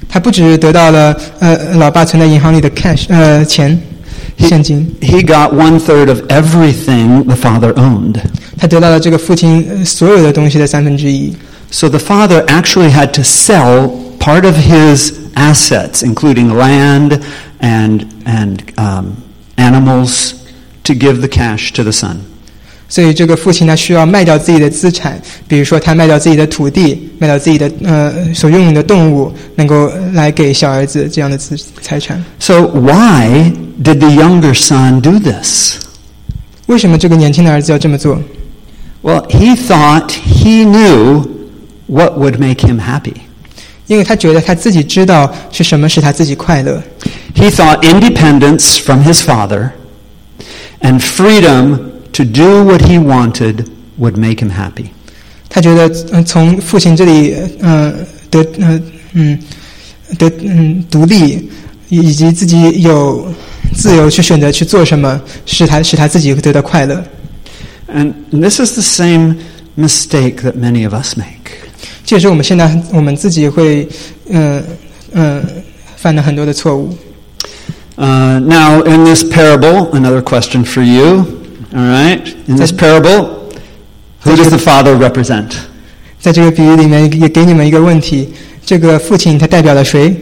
他不只得到了呃老爸存在银行里的 cash 呃钱现金， He got one third of everything the father owned. 他得到了这个父亲呃所有的东西的三分之一。 So the father actually had to sell part of his assets, including land and and um, animals, to give the cash to the son. 所以这个父亲他需要卖掉自己的资产，比如说他卖掉自己的土地，卖掉自己的呃所拥有的动物，能够来给小儿子这样的资财产。 So why did the younger son do this? 为什么这个年轻的儿子要这么做？ Well, he thought he knew what would make him happy. 因为他觉得他自己知道是什么使他自己快乐。 He thought independence from his father and freedom to do what he wanted would make him happy. 他觉得呃从父亲这里呃得呃嗯得嗯独立，以及自己有自由去选择去做什么，使他使他自己得到快乐。 And this is the same mistake that many of us make. 这也是我们现在我们自己会嗯嗯、呃呃、犯了很多的错误。 Uh, now, in this parable, another question for you. All right? In this parable, who does the father represent? 在这个比喻里面也给你们一个问题，这个父亲他代表了谁？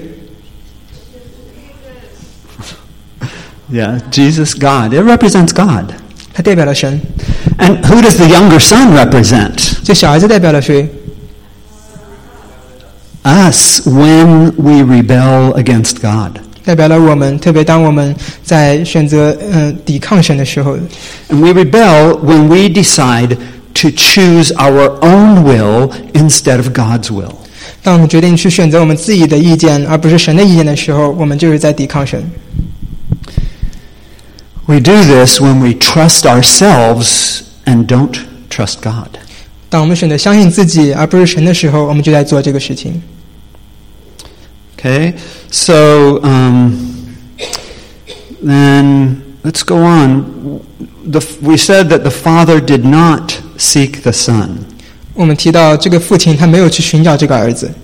Yeah, Jesus, God. It represents God. 他代表了神。 And who does the younger son represent? 这小儿子代表了谁？ Us, when we rebel against God. 代表了我们，特别当我们在选择嗯、呃、抵抗神的时候。 And we rebel when we decide to choose our own will instead of God's will. 当我们决定去选择我们自己的意见，而不是神的意见的时候，我们就是在抵抗神。 We do this when we trust ourselves and don't trust God. 当我们选择相信自己而不是神的时候，我们就在做这个事情。 Okay, so um, then let's go on. The, we said that the father did not seek the son. 我们提到这个父亲他没有去寻找这个儿子，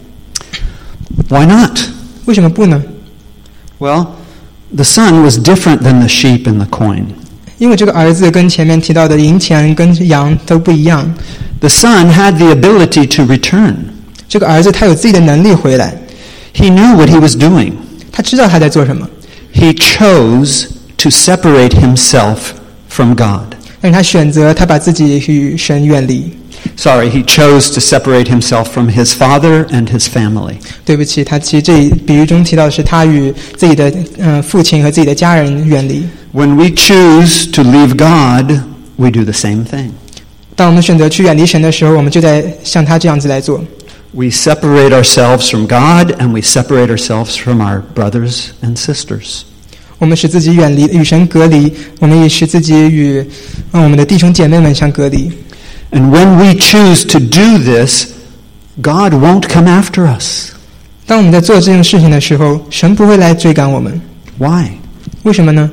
Why not? 为什么不呢？ Well, the son was different than the sheep and the coin. 因为这个儿子跟前面提到的银钱跟羊都不一样。 The son had the ability to return. 这个儿子他有自己的能力回来， He knew what he was doing. 他知道他在做什么， He chose to separate himself from God. 但是他选择他把自己与神远离。 Sorry, he chose to separate himself from his father and his family. 对不起，他其实这比喻中提到的是他与自己的嗯、呃、父亲和自己的家人远离。 When we choose to leave God, we do the same thing. 当我们选择去远离神的时候，我们就在像他这样子来做。 We separate ourselves from God and we separate ourselves from our brothers and sisters. 我们使自己远离与神隔离，我们也使自己与、嗯、我们的弟兄姐妹们相隔离。 And when we choose to do this, God won't come after us. 当我们在做这件事情的时候，神不会来追赶我们。 Why? 为什么呢？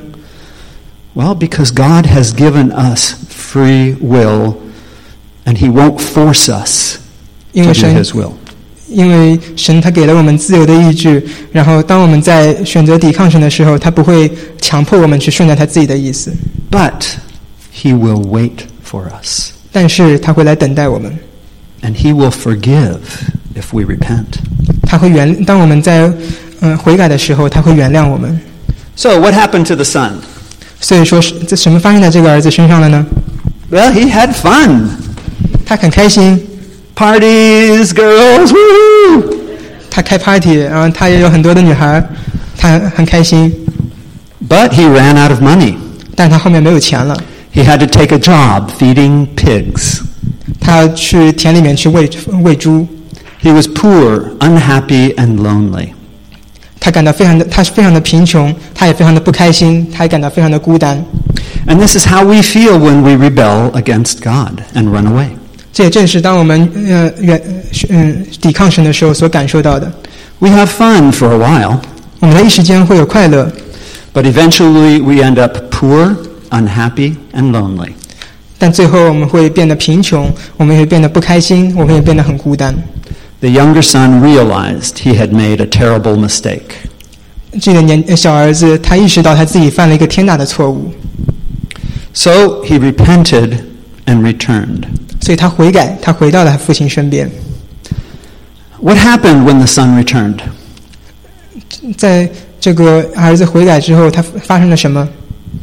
Well, because God has given us free will and He won't force us 因 to 为 do 神 His will. 因为神他给了我们自由的意志，然后当我们在选择抵抗神的时候，他不会强迫我们去顺着他自己的意思， But He will wait for us. 但是他会来等待我们， And He will forgive if we repent. 他会原当我们在嗯、呃、悔改的时候，他会原谅我们。 So what happened to the son? 所以说是这什么发生在这个儿子身上了呢？ Well, he had fun. 他很开心， Parties, girls, woo! 他开 party， 然后他也有很多的女孩，他很开心， But he ran out of money. 但他后面没有钱了， He had to take a job feeding pigs. 他要去田里面去喂喂猪， He was poor, unhappy, and lonely. 他感到非常的，他是非常的贫穷，他也非常的不开心，他也感到非常的孤单。 And this is how we feel when we rebel against God and run away. 这也正是当我们呃远嗯抵抗神的时候所感受到的。 We have fun for a while, 我们在一时间会有快乐， but eventually we end up poor, unhappy, and lonely. 但最后我们会变得贫穷，我们也会变得不开心，我们也变得很孤单。 the younger son realized he had made a terrible mistake. 这个年小儿子他意识到他自己犯了一个天大的错误， So he repented and returned. 所以他悔改，他回到了他父亲身边。 What happened when the son returned? 在这个儿子悔改之后，他发生了什么？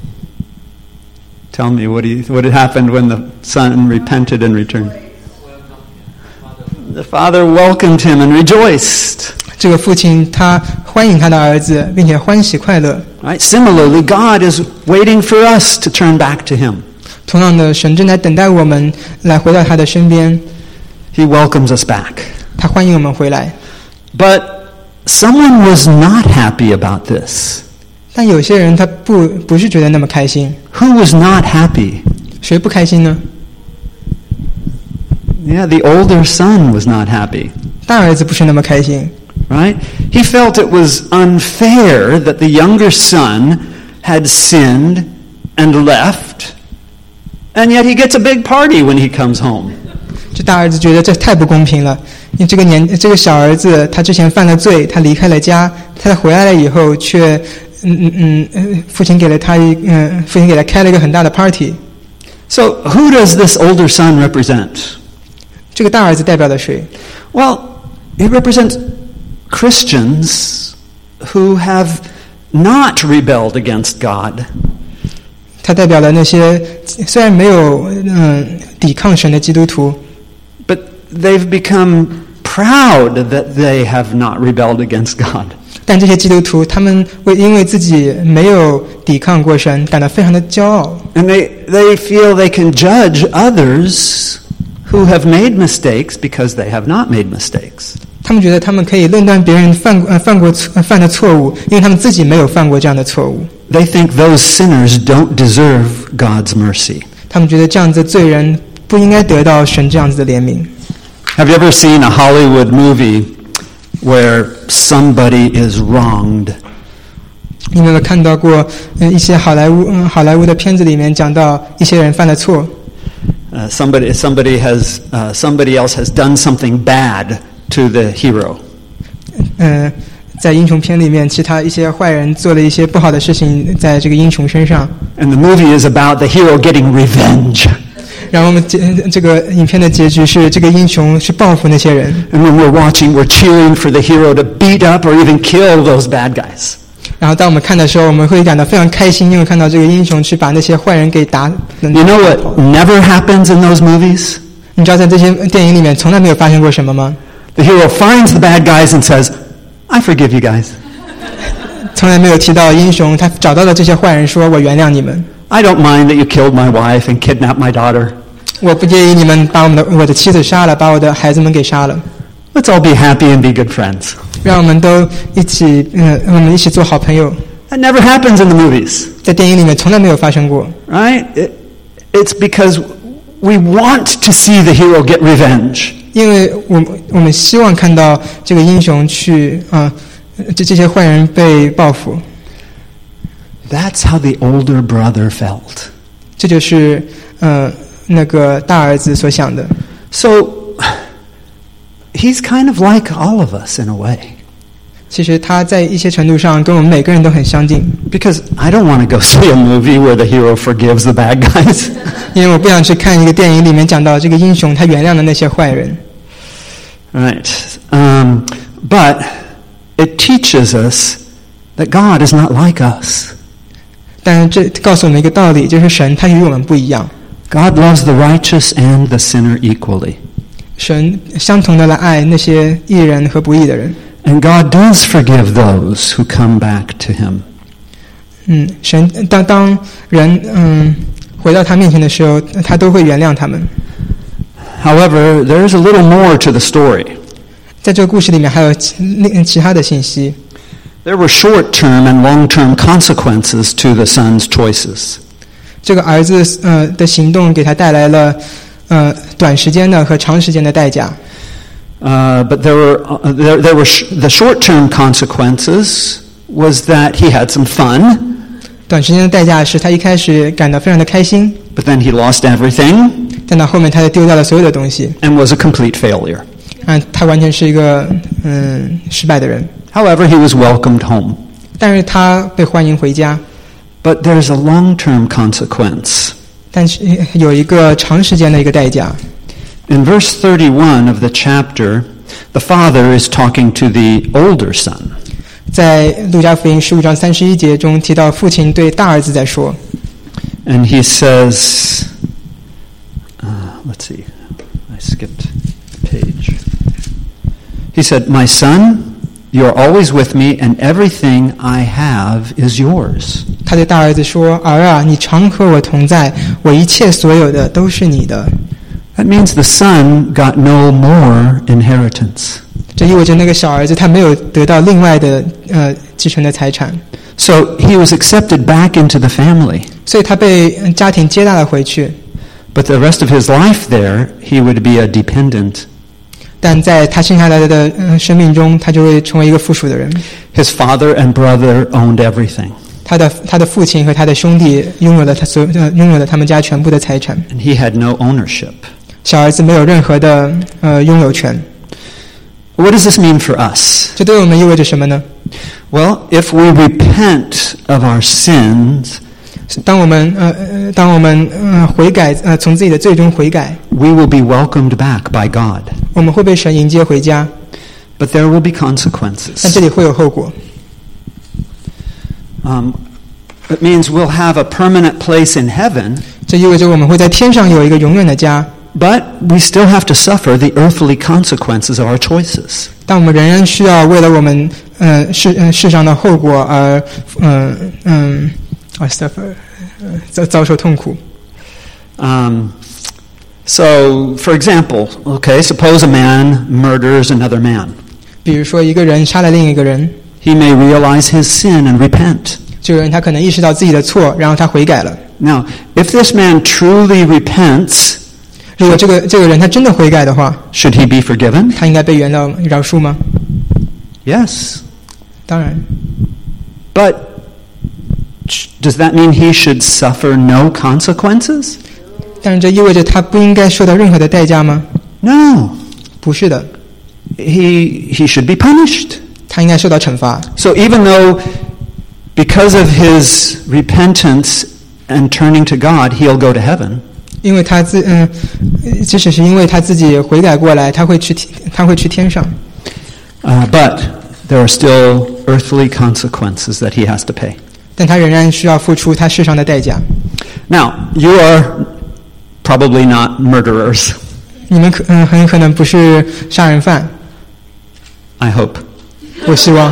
Tell me, what, do you, what had happened when the son repented and returned? The father welcomed him and rejoiced. 这个父亲他欢迎他的儿子，并且欢喜快乐。 Right? Similarly, God is waiting for us to turn back to him. 同样的，神正在等待我们来回到他的身边， He welcomes us back. 他欢迎我们回来。 But someone was not happy about this. 但有些人他不不是觉得那么开心。 Who was not happy? 谁不开心呢？ Yeah, the older son was not happy. 大儿子不是那么开心。 Right? He felt it was unfair that the younger son had sinned and left, and yet he gets a big party when he comes home. 这大儿子觉得这太不公平了，因为这个年这个小儿子他之前犯了罪，他离开了家，他回来了以后却嗯嗯嗯，父亲给了他一嗯，父亲给他开了一个很大的 party。 So who does this older son represent? 这个大儿子代表了谁？ Well, he represents Christians who have not rebelled against God. 他代表了那些虽然没有嗯抵抗神的基督徒， But they've become proud that they have not rebelled against God. 但这些基督徒他们会因为自己没有抵抗过神，感到非常的骄傲。 And they, they feel they can judge others who have made mistakes because they have not made mistakes. 他们觉得他们可以论断别人犯呃犯过错犯的错误，因为他们自己没有犯过这样的错误。 They think those sinners don't deserve God's mercy. 他们觉得这样子的罪人不应该得到神这样子的怜悯。 Have you ever seen a Hollywood movie where somebody is wronged? 你们有没有看到过呃一些好莱坞嗯好莱坞的片子里面讲到一些人犯了错？ Uh, somebody, somebody has, uh, somebody else has done something bad to the hero. 嗯，在英雄片里面，其他一些坏人做了一些不好的事情，在这个英雄身上。 And the movie is about the hero getting revenge. 然后我们结这个影片的结局是，这个英雄是报复那些人。 And when we're watching, we're cheering for the hero to beat up or even kill those bad guys. 然后当我们看的时候，我们会感到非常开心，因为看到这个英雄去把那些坏人给打。 You know what never happens in those movies? 你知道在这些电影里面从来没有发生过什么吗？ The hero finds the bad guys and says, I forgive you guys. 从来没有提到英雄，他找到了这些坏人，说我原谅你们， I don't mind that you killed my wife and kidnapped my daughter. 我不介意你们把我们的我的妻子杀了，把我的孩子们给杀了， Let's all be happy and be good friends. 让我们都一起，嗯，我们一起做好朋友。 That never happens in the movies, 在电影里面从来没有发生过， right? It, it's because we want to see the hero get revenge. 因为我我们希望看到这个英雄去啊，这这些坏人被报复。 That's how the older brother felt. 这就是呃那个大儿子所想的。 So he's kind of like all of us in a way. 其实他在一些程度上跟我们每个人都很相近， Because I don't want to go see a movie where the hero forgives the bad guys. 因为我不想去看一个电影里面讲到这个英雄他原谅了那些坏人。 Right. Um, but it teaches us that God is not like us. 但是这告诉我们一个道理，就是神他与我们不一样。 God loves the righteous and the sinner equally. 神相同的来爱那些义人和不义的人。 And God does forgive those who come back to him. 嗯，神当当人嗯回到他面前的时候，他都会原谅他们。 However, there is a little more to the story. 在这个故事里面还有其另其他的信息。 There were short-term and long-term consequences to the son's choices. 这个儿子呃的行动给他带来了呃短时间的和长时间的代价。 Uh, but there were uh, there, there were sh- the short-term consequences was that he had some fun. 短时间的代价是他一开始感到非常的开心， But then he lost everything 但到后面他就丢掉了所有的东西， and was a complete failure. 啊，他完全是一个嗯失败的人。 However, he was welcomed home. 但是他被欢迎回家。 But there's a long-term consequence. 但是有一个长时间的一个代价。 In verse thirty-one of the chapter, the father is talking to the older son. 在路加福音十五章三十一节中提到，父亲对大儿子在说。 And he says, uh, let's see, I skipped a page. He said, "My son, you're always with me, and everything I have is yours." 他对大儿子说：“儿啊，你常和我同在，我一切所有的都是你的。” That means the son got no more inheritance. 这意味着那个小儿子他没有得到另外的呃继承的财产。 So he was accepted back into the family. 所以他被家庭接纳了回去。 But the rest of his life there, he would be a dependent. 但在他剩下来的、呃、生命中，他就会成为一个附属的人。 His father and brother owned everything. 他的他的父亲和他的兄弟拥有了他所呃拥有了他们家全部的财产。 And he had no ownership. 小儿子没有任何的呃拥有权。 What does this mean for us? 这对我们意味着什么呢？ Well, if we repent of our sins, 当我们呃呃当我们呃悔改呃从自己的罪中悔改， we will be welcomed back by God. 我们会被神迎接回家。 But there will be consequences. 但这里会有后果。 Um, it means we'll have a permanent place in heaven. 这意味着我们会在天上有一个永远的家。 But we still have to suffer the earthly consequences of our choices. 但我们仍然需要为了我们呃世呃世上的后果而嗯嗯而 suffer 遭遭受痛苦。 Um, so, for example, okay, suppose a man murders another man. 比如说一个人杀了另一个人， He may realize his sin and repent. 这个人他可能意识到自己的错，然后他悔改了。 Now, if this man truly repents, 如果这个这个人他真的悔改的话， should he be forgiven? 他应该被原谅饶恕吗？ Yes. 当然。 But does that mean he should suffer no consequences? 但是这意味着他不应该受到任何的代价吗？ No. 不是的， He he should be punished. 他应该受到惩罚。 So even though because of his repentance and turning to God, he'll go to heaven. 因为他自嗯，即使是因为他自己悔改过来，他会去他会去天上。 Uh, but there are still earthly consequences that he has to pay. 但他仍然需要付出他世上的代价。 Now, you are probably not murderers. 你们可嗯很可能不是杀人犯， I hope. 我希望。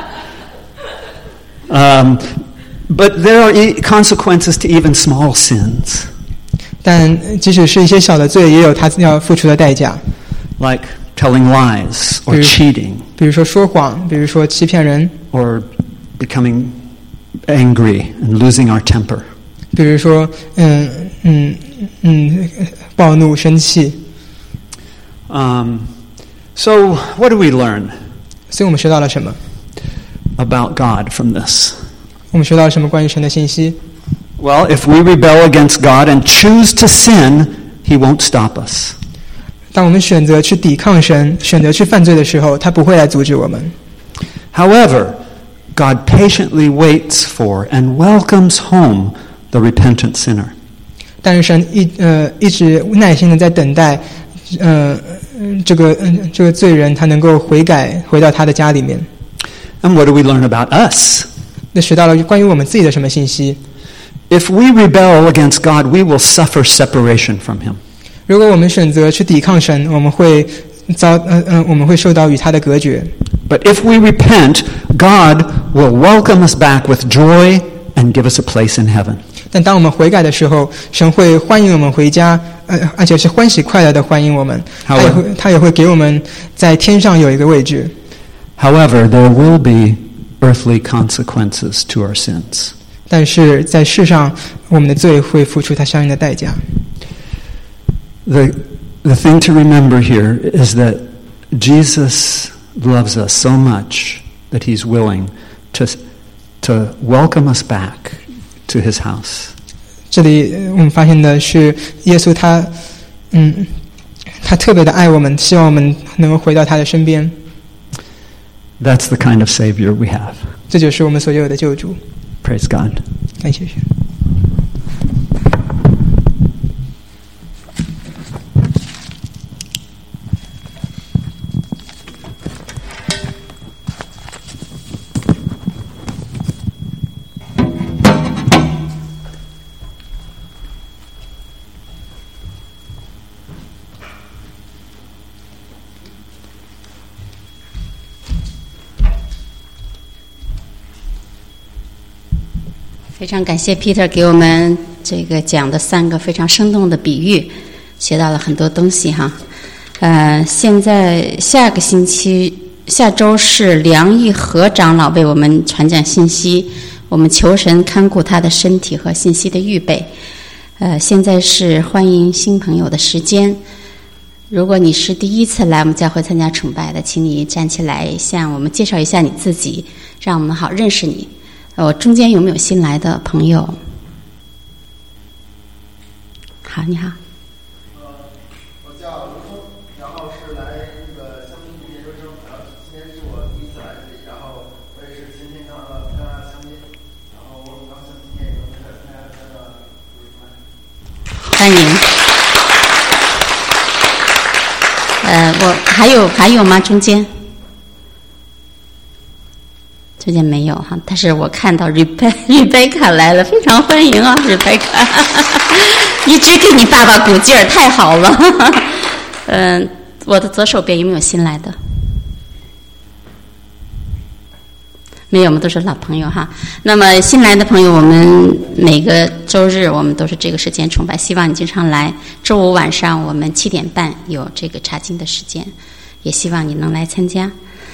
Um, but there are e- consequences to even small sins. 但即使是一些小的罪，也有他要付出的代价。 Like telling lies or Mm. cheating 比如说说谎，比如说欺骗人， or becoming angry and losing our temper. 比如说嗯嗯嗯暴怒生气。 Um, so what do we learn 所以我们学到了什么？ about God from this? 我们学到了什么关于神的信息？ Well, if we rebel against God and choose to sin, He won't stop us. 当我们选择去抵抗神，选择去犯罪的时候，他不会来阻止我们。 However, God patiently waits for and welcomes home the repentant sinner. 但是神一呃一直耐心的在等待，呃这个、呃、这个罪人他能够悔改，回到他的家里面。 And what do we learn about us? 那学到了关于我们自己的什么信息？ If we rebel against God, we will suffer separation from Him. 如果我们选择去抵抗神，我们会遭呃呃我们会受到与他的隔绝。 But if we repent, God will welcome us back with joy and give us a place in heaven. 但当我们悔改的时候，神会欢迎我们回家，呃，而且是欢喜快乐的欢迎我们。他也会他也会给我们在天上有一个位置。 However, there will be earthly consequences to our sins. 但是在世上，我们的罪会付出它相应的代价。 The, the thing to remember here is that Jesus loves us so much that He's willing to, to welcome us back to His house. 这里我们发现的是，耶稣他，嗯， 他特别的爱我们，希望我们能够回到他的身边。 That's the kind of Savior we have. 这就是我们所有的救主。 Praise God. 感谢神。 非常感谢 Peter 给我们这个讲的三个非常生动的比喻，学到了很多东西哈。呃，现在下个星期下周是梁义和长老为我们传讲信息，我们求神看顾他的身体和信息的预备。呃，现在是欢迎新朋友的时间。如果你是第一次来我们教会参加崇拜的，请你站起来向我们介绍一下你自己，让我们好认识你。我中间有没有新来的朋友？好，你好。 呃，我叫卢峰，然后是来那个香槟读研究生，然后今天是我第一次来这里，然后我也是今天刚到加拿大香槟，然后我很高兴今天也能在参加他的读书会。 欢迎。呃，我还有还有吗？中间？中间没有哈，但是我看到 Rebecca Rebecca 来了，非常欢迎啊 Rebecca 一直给你爸爸鼓劲儿，太好了。嗯、呃，我的左手边有没有新来的？没有，我们都是老朋友哈。那么新来的朋友，我们每个周日我们都是这个时间崇拜，希望你经常来。周五晚上我们七点半有这个查经的时间，也希望你能来参加。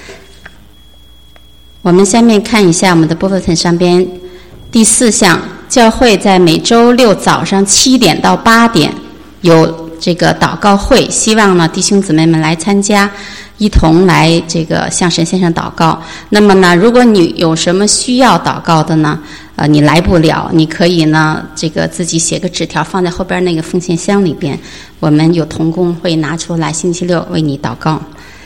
我们下面看一下我们的 bulletin 上边第四项，教会在每周六早上七点到八点有这个祷告会，希望呢弟兄姊妹们来参加，一同来这个向神先生祷告。那么呢，如果你有什么需要祷告的呢，呃，你来不了，你可以呢这个自己写个纸条放在后边那个奉献箱里边，我们有同工会拿出来，星期六为你祷告。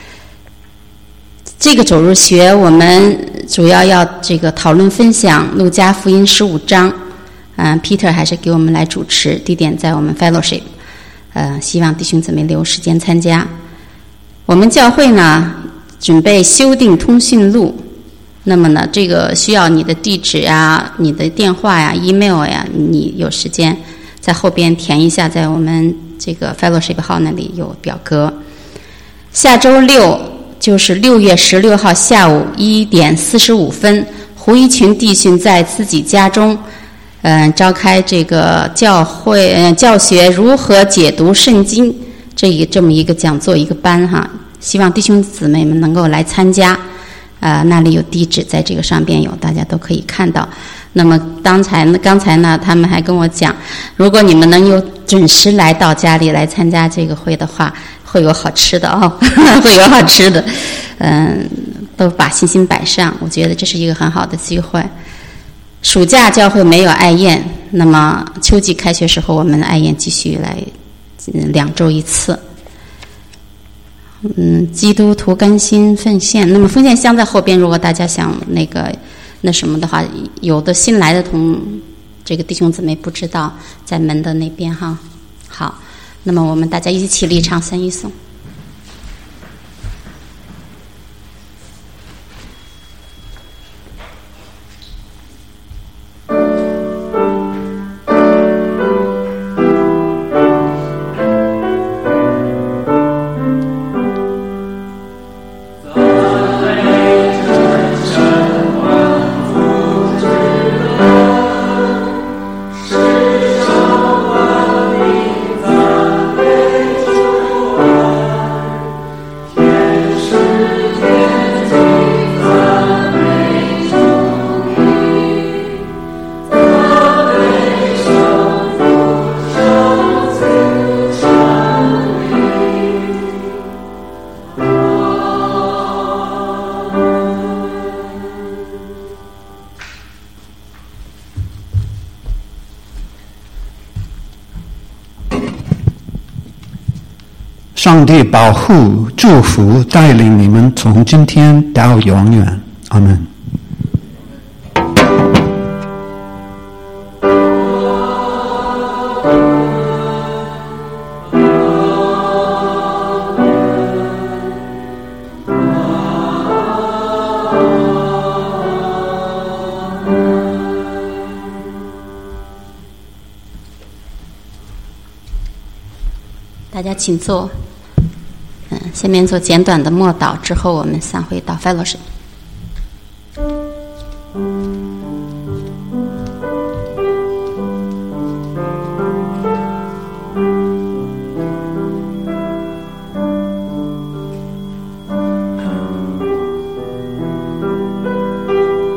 这个主日学我们主要要这个讨论分享路加福音十五章，嗯、呃、，Peter 还是给我们来主持，地点在我们 Fellowship， 呃，希望弟兄姊妹留时间参加。我们教会呢准备修订通讯录，那么呢这个需要你的地址啊、你的电话呀、email 呀，你有时间在后边填一下，在我们这个 Fellowship 号那里有表格。下周六。就是六月十六号下午一点四十五分，胡一群弟兄在自己家中，嗯、呃，召开这个教会呃教学如何解读圣经这一这么一个讲座一个班哈，希望弟兄姊妹们能够来参加，啊、呃，那里有地址在这个上边有，大家都可以看到。那么刚才呢，刚才呢，他们还跟我讲，如果你们能有准时来到家里来参加这个会的话。会有好吃的哦，会有好吃的，嗯，都把信心摆上，我觉得这是一个很好的机会。暑假教会没有爱宴，那么秋季开学时候我们的爱宴继续来，嗯，两周一次。嗯，基督徒甘心奉献，那么奉献箱在后边，如果大家想那个那什么的话，有的新来的同这个弟兄姊妹不知道，在门的那边哈。好。那么我们大家一起立唱三一颂。 是上帝保护、祝福、带领你们从今天到永远。阿们。 大家请坐。嗯，下面做简短的默祷，之后我们散会到 fellowship。